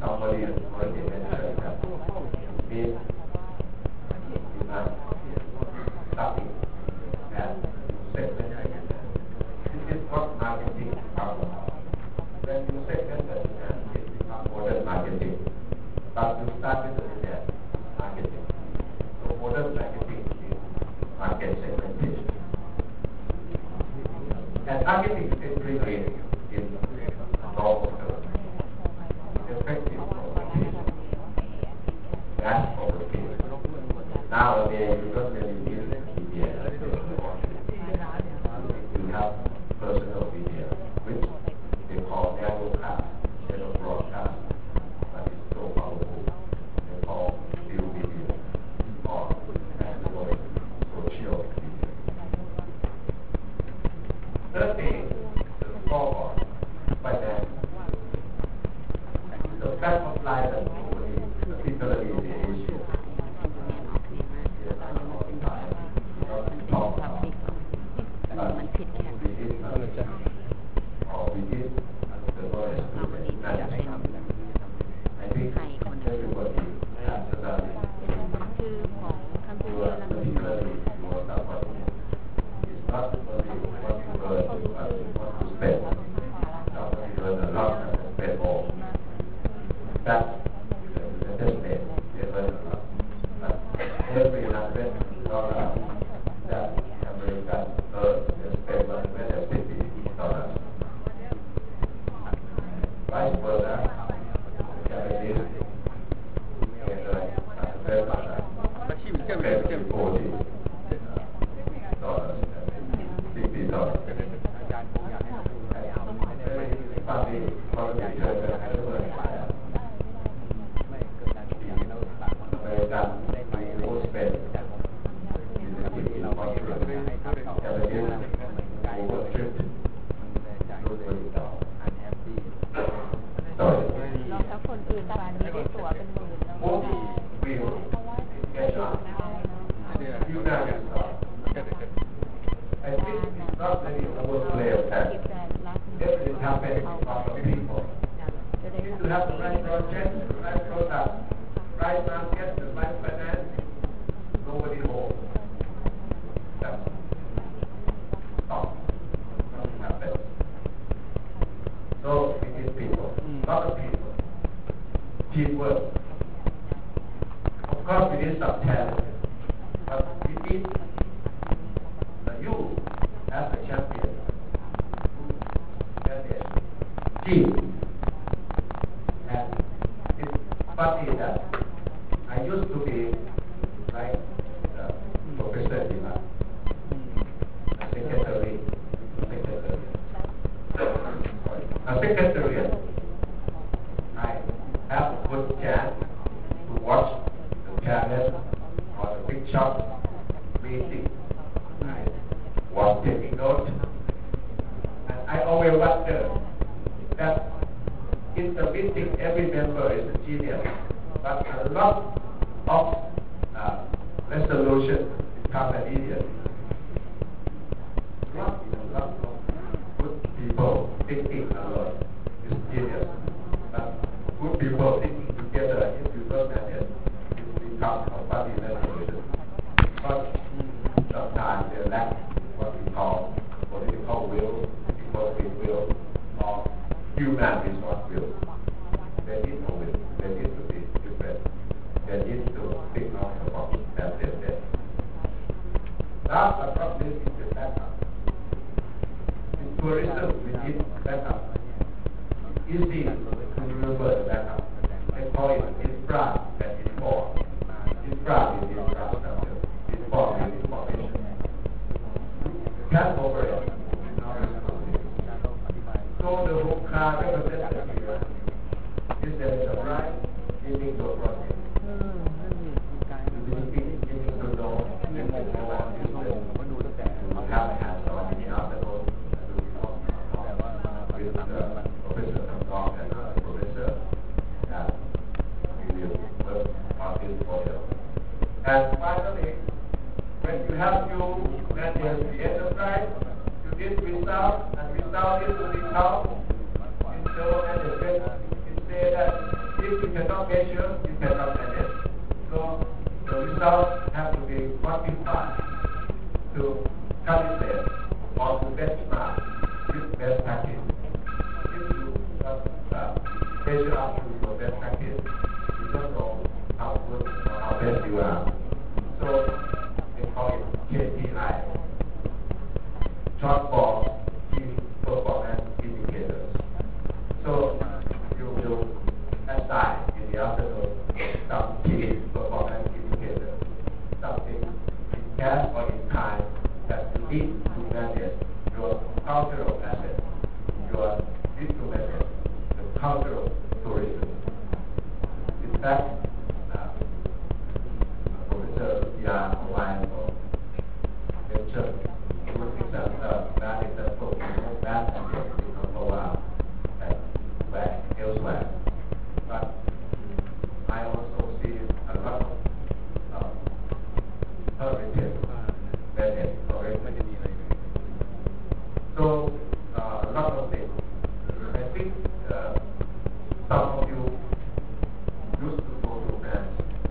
somebody has already mentioned that means something and segment. This is what marketing is all about. When you segment the demand, it becomes modern marketing. But you start with the demand marketing. So modern marketing is market segmentation. And marketing is really in normal terms. Effective communication. That's communication. Nowadays, you don't really use media as you have personal media, which they call narrowcast, shadow broadcast, but it's so powerful. They call still media or Android social media. Third thing, the scoreboard, finance. The fact of life and globally, particularly in Asia. And finally, when you have you manage the enterprise, you get result, and result is the result. In so management, you say that if you cannot measure, you cannot manage. So the results have to be quantified to calibrate or to benchmark with best practice. If you measure up to your best practice, you don't know how good or how best you are. So they call it KPI, short form key performance indicators. So you will assign in the afternoon some key performance indicators, something in cash or in time that you need to manage your cultural assets, your diplomacy, the cultural tourism. In fact, Professor Yang online or lecture good example, bad example, bad example in Angola and elsewhere. But I also see a lot of positive benefits already. So a lot of things. I think some of you used to go to France.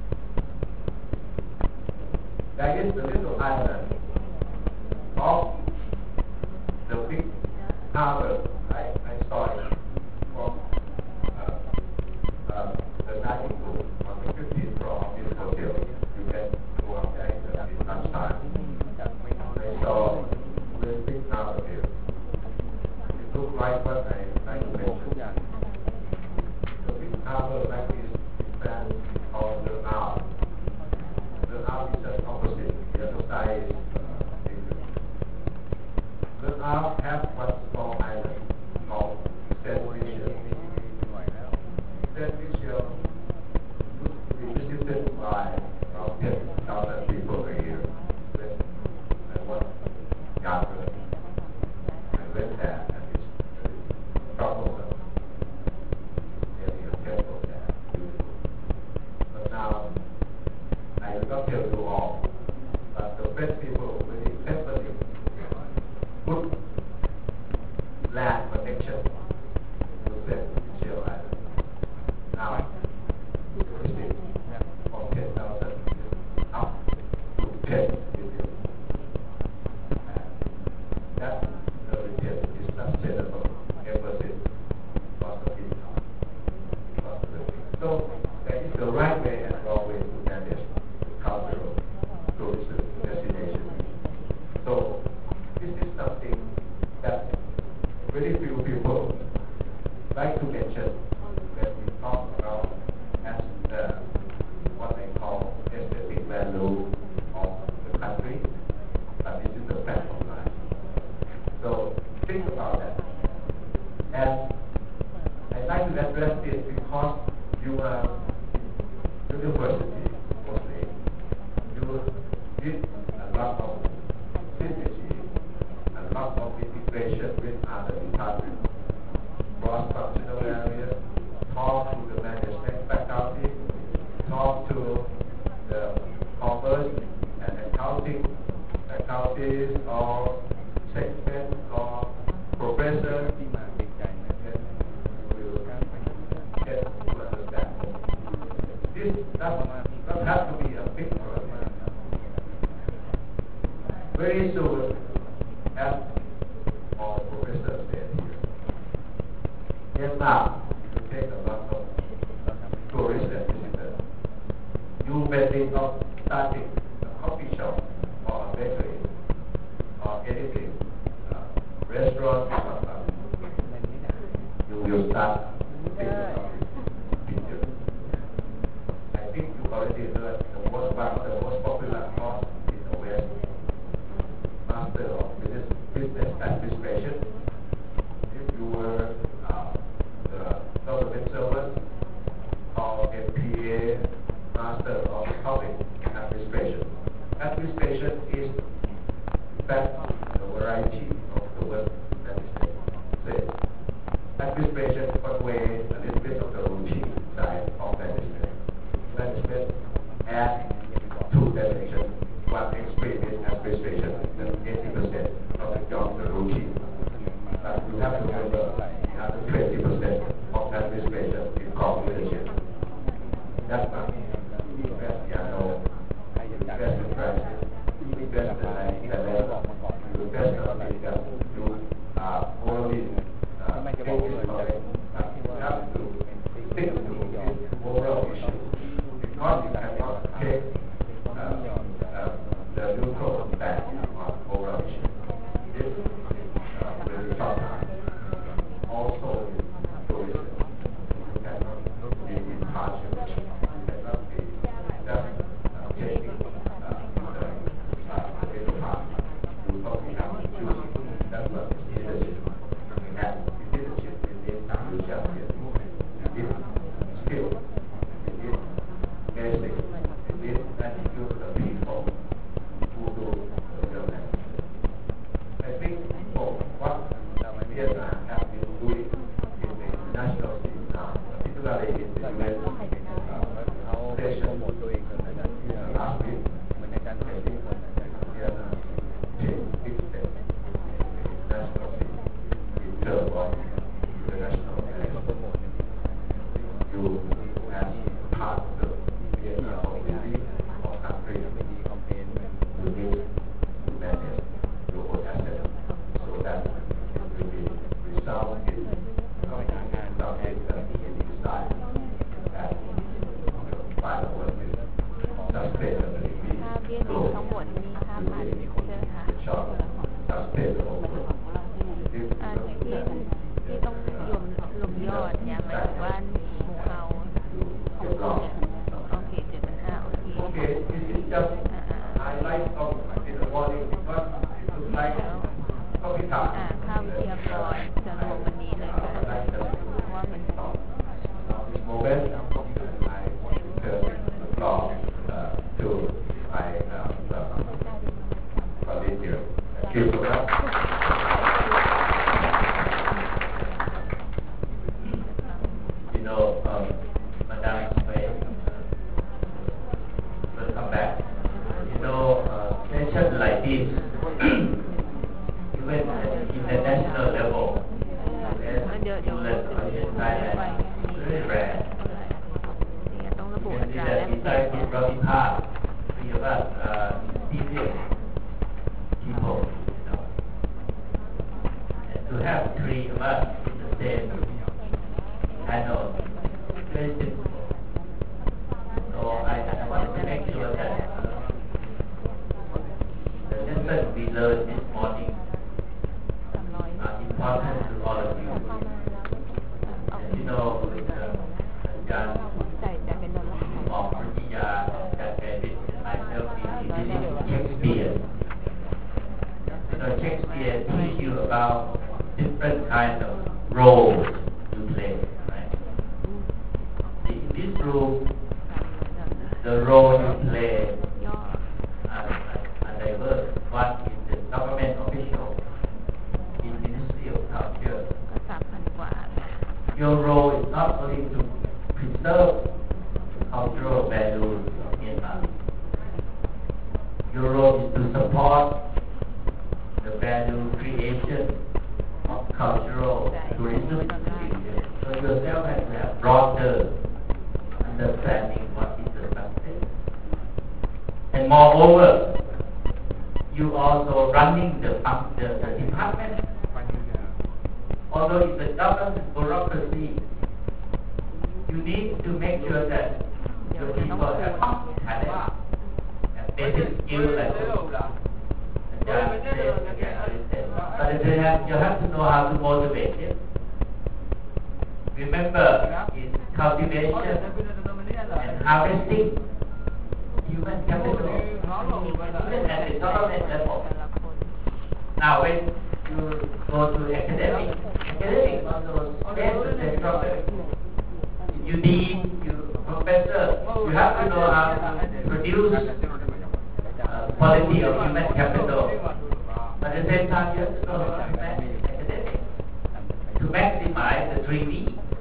There is a little island off the big harbor. I saw it from the dining room on the 15th floor of this hotel. You can go up there in lunchtime. I saw a very big harbor here. It looked like what I mentioned. The big harbor like this in France called the Havre. The Havre is just opposite. The other side is the Havre has one small island called Saint-Michel. Saint-Michel used to be visited by around 10,000 people a year. When I was younger, I went there and it's troublesome. There's a temple there, beautiful. But now, I will not tell you all, but the French people very carefully put land protection to Saint-Michel Island. Now, the visit from 10,000 up to 10 million. And that return is sustainable ever since cost of income, cost of living. So, that is the right way and wrong way to manage cultural tourism destination. So this is something that very few people like to mention when we talk about as what they call aesthetic value of the country, but this is the fact of life. So think about that. And I'd like to address this because you are university mostly. You did a lot of synergy, a lot of integration with other departments, cross-functional areas, talk to the management faculty, talk to the commerce and accounting faculties or segment or professors, and you will get to understand. This does not have to be a big project. Very soon, as all professors said here, Vietnam will take a lot of tourists and visitors. You may think of starting a coffee shop or a bakery or anything, restaurant or something. You will start thinking of this picture. I think you already heard one of the most popular course in the West, Master of Business Administration. If you were the government servant or MPA, Master of Public Administration. Administration is in fact the variety of the word administration. Administration conveys a little bit of the routine side of management. Management adds two dimensions. One extreme is administration, then 80% of the job, the routine. But you have to remember the other 20% of administration is called leadership. That's not invest piano, invest in practice, invest in talent, invest in something that you are only taking from it. You have to stick to this overall issue. Because you cannot take the neutral back on overall issue. This is very tough time. Also, tourism. You cannot be impartial. You cannot be just taking the middle path. You probably have to choose. That's what leadership. You have leadership in this leadership. You need skill. You need basic. You need attitude of the people who do the government. I think what Vietnam has been doing in the international scene now, particularly in the UN session last week, I think Vietnam takes big steps in the international scene in terms of international relations. You, as part of the Vietnam community or country, you need to manage your own assets so that it will be result in something that you decide that by the world will sustainably be growth. Short, sustainable growth. ที่ต้องรวมยอดเนี่ยหมายถึงว่าหมู่เฮาโอเค7,500โอเค Okay, this is just highlight of in the morning because it looks like coffee time. ค่าวิทยากรจะรวมวันนี้เลยค่ะเพราะว่ามัน This moment, I want to turn the floor to my volunteer. Thank you so much. You know, Madam Wei, welcome back. You know, sessions like this, even at international level, in Thailand, very rare. เนี่ยต้องระบุ And อัตราแลก besides เปลี่ยน this Robbie Park, we have serious people, you know. And to have three of us in the same panel, very difficult. So I want to make sure that the lessons we learned this morning are important to all of you. And you know, with Jan ใส่ใจเป็นดอลลาร์ of Virginia, Jan David, and myself, we reading Shakespeare. You know, Shakespeare teach you about different kinds of roles you play, right? In this room, the role you play ย่อ are diverse. One is the government official in Ministry of Culture. ก็ 3,000 กว่า Your role is not only to preserve cultural values of Myanmar. Your role is to support the value creation of cultural tourism. So yourself has to have broader understanding what is the success. And moreover, you also running the department. Although it's a government bureaucracy, you need to make sure that your people have talent and basic skills like but you have to know how to motivate it. Remember, in cultivation and harvesting human capital, even at the government level. แต่ละคน Now, when you go to academic also face the same problem. You dean, you professor, you have to know how to produce quality of human capital. But at the same time, you have to know how to manage academics to maximize the 3D.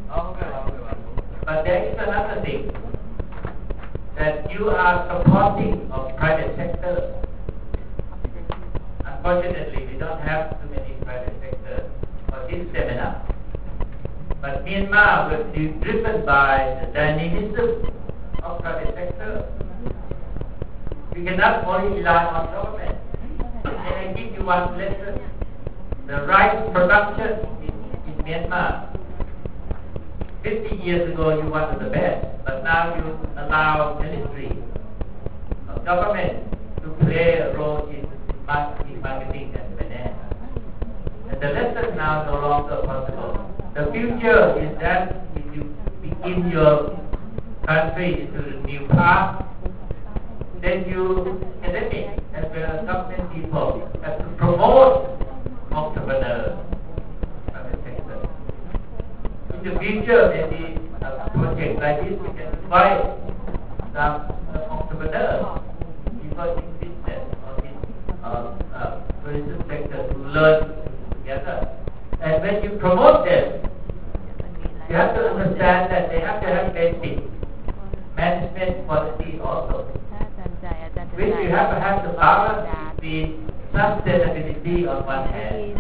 But there is another thing, that you are supporting of private sector. Unfortunately, we don't have too many private sector for this seminar. But Myanmar will be driven by the dynamism private sector. You cannot only rely on government. And I give you one lesson. The rice production in Myanmar. 50 years ago you wanted the best, but now you allow ministry of government to play a role in marketing and finance. And the lesson now no longer possible. The future is that if you begin your country into the new path, then you academic as well as government people have to promote entrepreneurs. In the future, maybe a project like this, we can invite some entrepreneurs, people in business or in tourism sector to learn together. And when you promote them, you have to understand that they have to have basic management policy also, which you have to have the balance between sustainability on one hand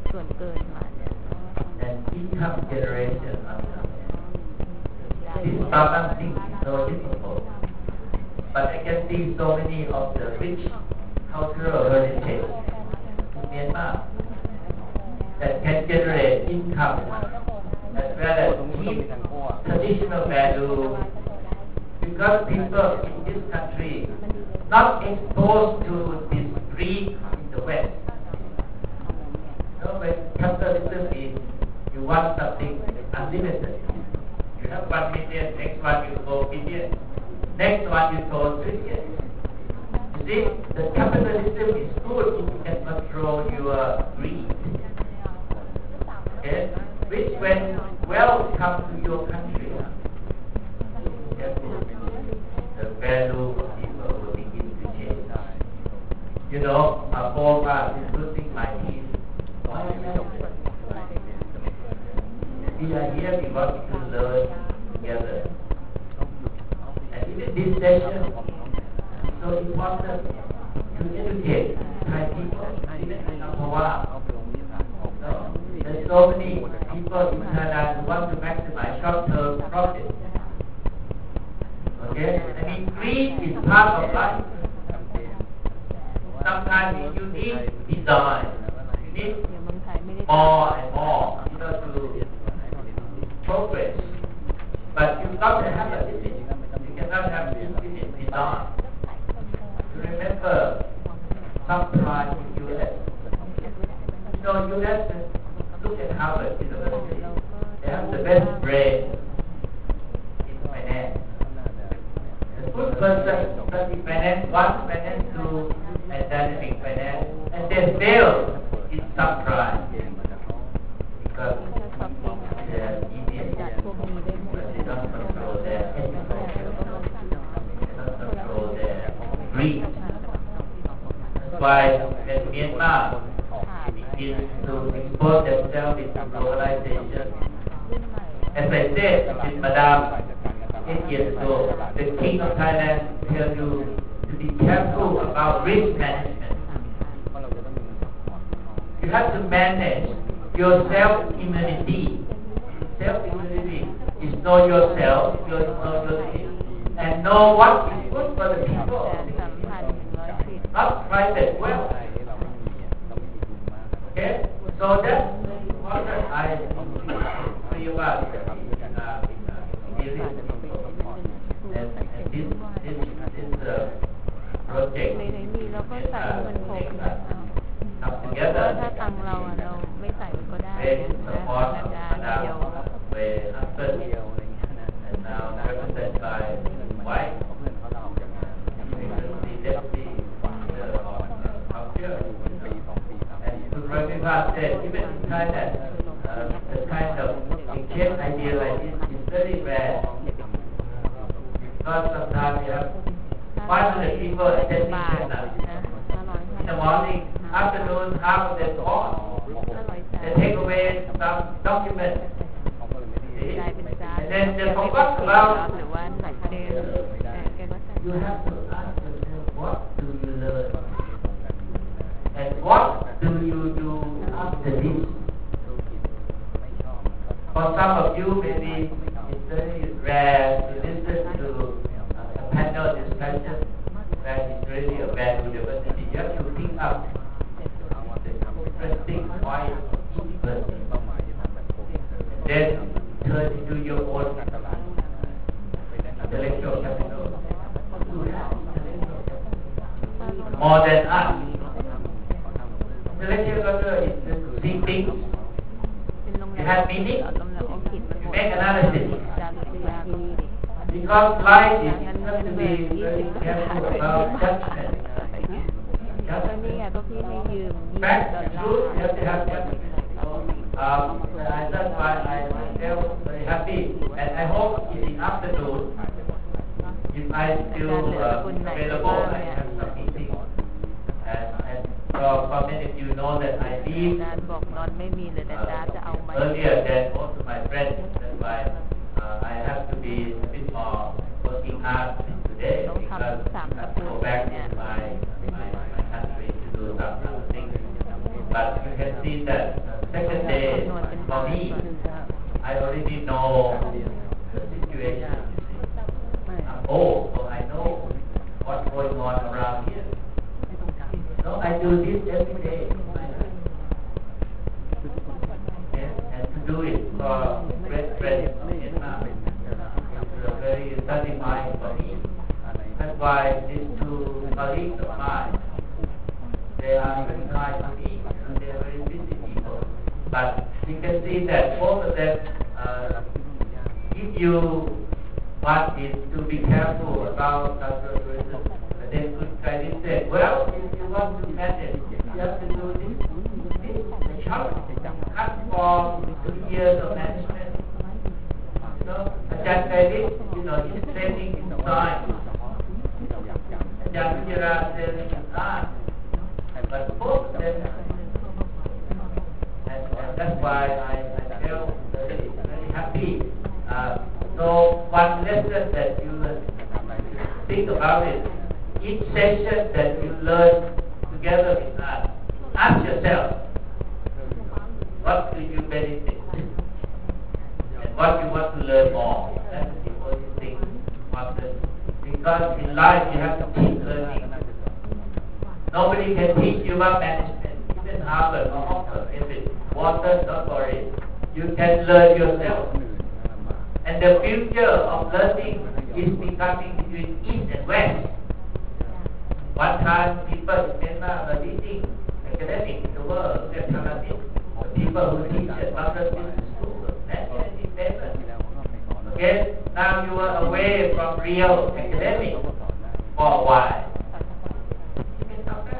and income generation on the other. This balancing is so difficult. But I can see so many of the rich cultural heritage in Myanmar that can generate income as well as keep traditional value, because people in this country not exposed to this greed in the West. When capitalism is you want something unlimited. You have 1 million, next one you go billion, next one you go trillion. You see, the capitalism is good if you can control your greed. Okay? Which when wealth comes to your country, the value of people will begin to change. You know, my forefather is losing my teeth. We are here because we can learn together. And even this session is so important to educate Thai people, even in Amphawa. There's so many people in Thailand who want to maximize short-term profit. Okay? I mean, greed is part of life. Sometimes you need design. You need more and more, to progress. But you've got to have a limit. You cannot have infinite design. You remember subprime in U.S. U.S. Look at Harvard University. They have the best brain in finance. A good person study finance, one finance, two and dynamic finance, and they fail in subprime because they are Indian, but they don't control their ethical, they don't control their greed. That's why when Myanmar begins to expose themselves into globalization, as I said with Madame 8 years ago, the King of Thailand tells you to be careful about risk management. You have to manage your self-immunity. Self-immunity is know yourself, know your thing, and know what is good for the people. Not private wealth. Okay? So that's what I feel about project come together very support Madam Way husband and now represented by wife, the deputy of culture. And to Raviva said, even in Thailand, the kind of exchange idea like this is very rare. Because sometimes you have 500 people attending seminar. In the morning, afternoon, half of them gone. They take away some documents. And then they forgot about it. You have to ask yourself, what do you learn? And what do you do after this? For some of you, maybe it's very rare to listen to more than us. Intellectual culture is just to see things. เป็นโรงแร You ม have meaning. ลำดับอังกฤษมันหมด Make analysis. จารุสยาก็มี Because life is งั้น have เงิ to น be เดือน very 20 careful ดอลลา about ร์ judgment. ก็นี่ไงก็พี่ให้ยืม20 Fact ดอล and ลา truth, you ร์ have to have judgment. That's why I feel very happy, and I hope in the afternoon, if I still available, I have some meeting. And for many of you know that I leave ดานบอกนอนไม่มีเลยแต่ดาจะเอาไหม earlier than most of my friends. That's why I have to be a bit more working hard today because I have to go back to my country to do some other things. But you can see that second day for me, I already know the situation. I'm old, so I know what's going on around here. So I do this every day. And to do it for great friends in Vietnam, it's very satisfying for me. That's why these two colleagues of mine, they are very kind to me. They are very busy people. But you can see that both of them give you what is to be careful about cultural tourism. They could try to say, well, if you want to manage, you have to do this short cut for 2 years of management. Ajahn David, he's training in science. Ajahn Vijayara is in art. But both of them, and that's why I feel very, very happy. So one lesson that you think about it, each session that you learn together with us, ask yourself, what do you benefit? And what you want to learn more? That's the only thing. Because in life you have to keep learning. Nobody can teach you about management. Even Harvard or Oxford, if it's water, don't worry. You can learn yourself. And the future of learning is becoming between East and West. One time people in Myanmar were leading academics in the world. Look at Thanatit, the people who teach at Harvard Business School, nationally famous. Okay, now you are away from real academics for a while. You can come back.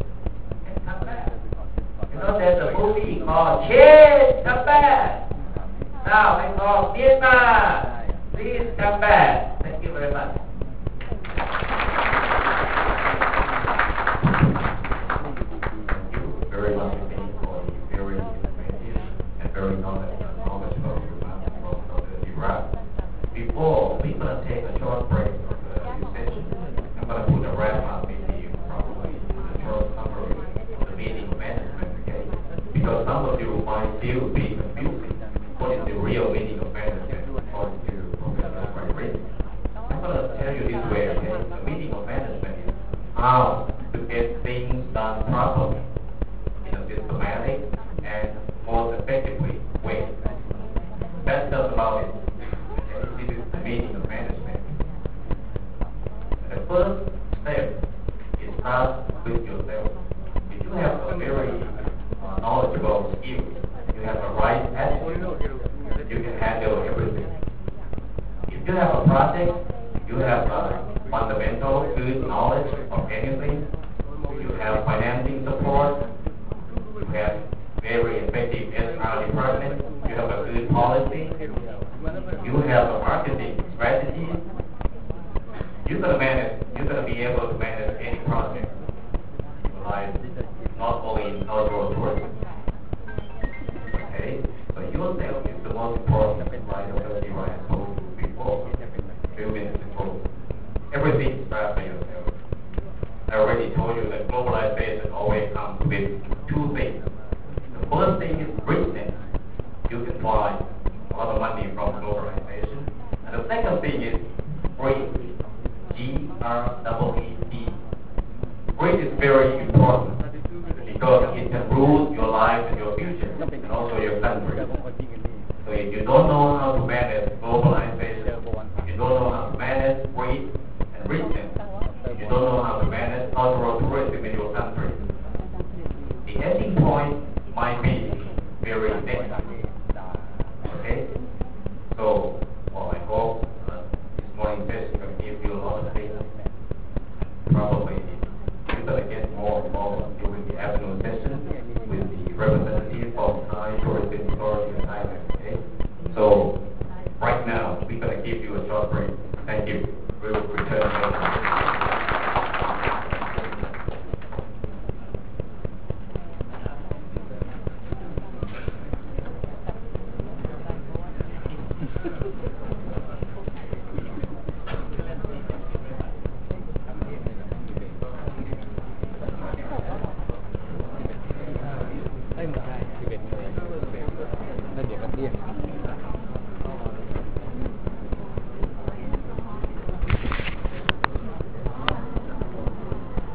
There's a movie called Change, Come Back. Now I call Myanmar, please come back. Thank you very much. Very much indeed for the very informative and very knowledgeable remarks from Dr. Iraq. Before we're going to take a short break from the session, I'm going to put a wrap-up meeting probably a short summary of the meaning of management, okay? Because some of you might still be confusing what is the real meaning of management according to Professor Ray. I'm going to tell you this way, okay? The meaning of management is how to get things done properly in a systematic and most effectively way. That's just about it. Okay? This is the meaning of management. The first step is start with yourself. If you have a very knowledgeable skill, you have a right attitude, you can handle everything. If you have a project, you have fundamental good knowledge of anything, you have financing support, you have very effective HR department, you have a good policy, you have a marketing strategy, you're going to be able to manage any project in life, not only in cultural tourism. Okay? So yourself is the most important, like Dr. Ryan told you before, a few minutes ago. Everything starts by yourself. I already told you that globalization always comes with two things. The first thing is richness. You can find a lot of money from globalization. And the second thing is greed. G-R-E-E-D. Greed is very important because it can rule your life and your future and also your country. So if you don't know how to manage globalization, if you don't know how to manage greed and richness, if you don't know how to manage cultural tourism, So right now, we're going to give you a short break. Thank you.